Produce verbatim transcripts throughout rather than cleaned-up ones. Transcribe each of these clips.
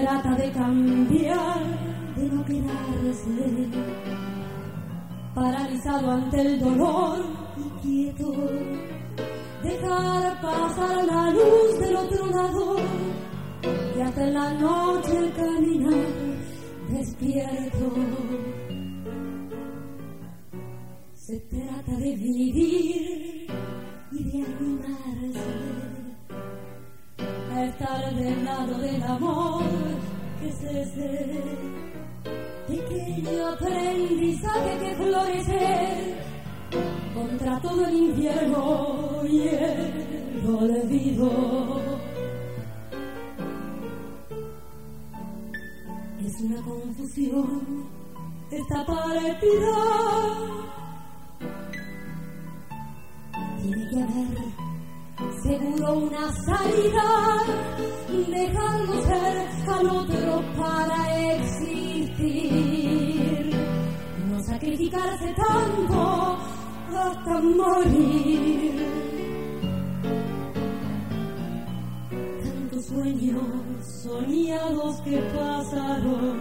trata de cambiar, de no quedarse paralizado ante el dolor y quieto, dejar pasar la luz del otro lado y hasta en la noche caminar despierto. Se trata de vivir y de animarse a estar del lado del amor que es ese pequeño aprendizaje que florece contra todo el invierno y el olvido. Es una confusión esta partida. Tiene que haber seguro una salida, dejando ser al otro para existir, no sacrificarse tanto hasta morir. Tantos sueños soñados que pasaron,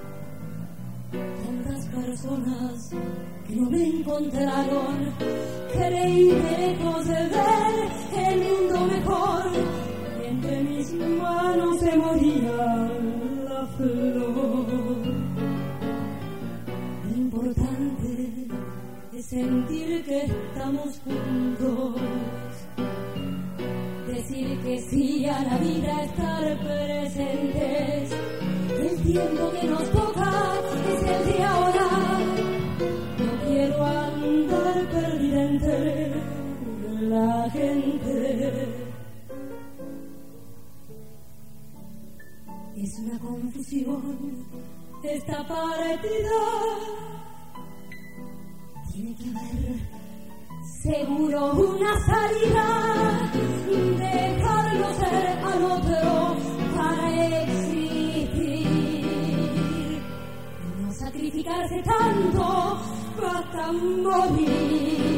tantas personas que no me encontraron. Creí que lejos de ver el mundo mejor, y entre mis manos se moría la flor. Lo importante es sentir que estamos juntos, decir que sí a la vida, estar presentes. El tiempo que nos toca es el de ahora. No quiero andar perdida entre la gente. Es una confusión esta partida. Tiene que haber seguro una salida, dejarlo ser al otro para existir, no sacrificarse tanto hasta morir.